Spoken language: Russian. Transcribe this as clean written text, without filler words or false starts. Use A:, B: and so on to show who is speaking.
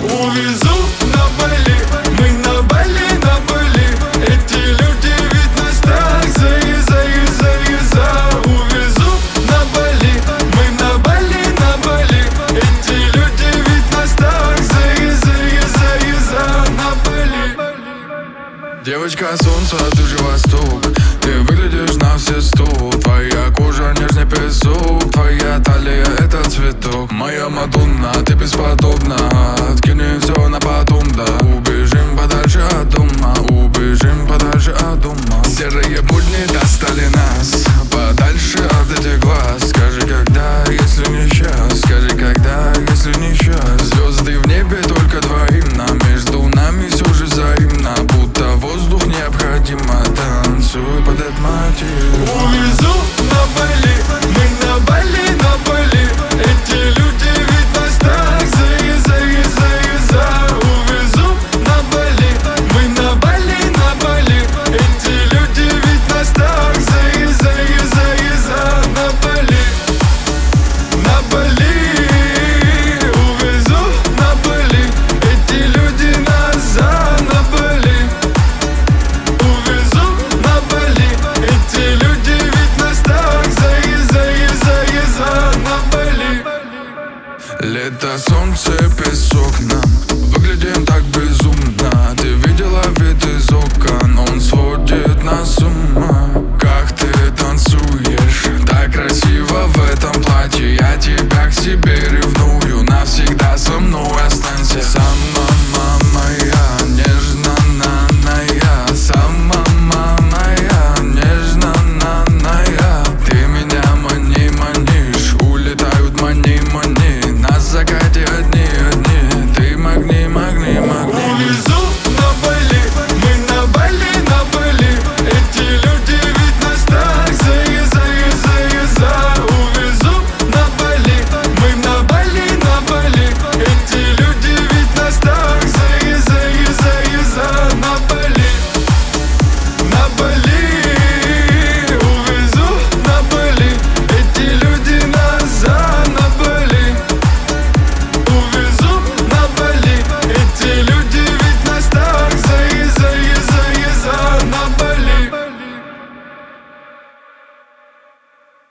A: Увезу на Бали, мы на Бали, на Бали. Эти люди ведь нас так за. Увезу на Бали, мы на Бали, на Бали. Эти люди ведь нас так за на Бали. Девочка солнца, ты же восток. Ты выглядишь на все 100. Твоя кожа нежный песок, твоя талия — это цветок. Моя Мадонна, ты бесподобна. Откинем все на потом, да. Убежим подальше от дома, убежим подальше от дома. Серые будни достали нас подальше от этих глаз. Скажи, когда, если не сейчас? Скажи, когда, если не сейчас? Звезды в небе только двоим, нам между нами все же взаимно. Будто воздух необходимо, танцуй под этот мотив. Увезу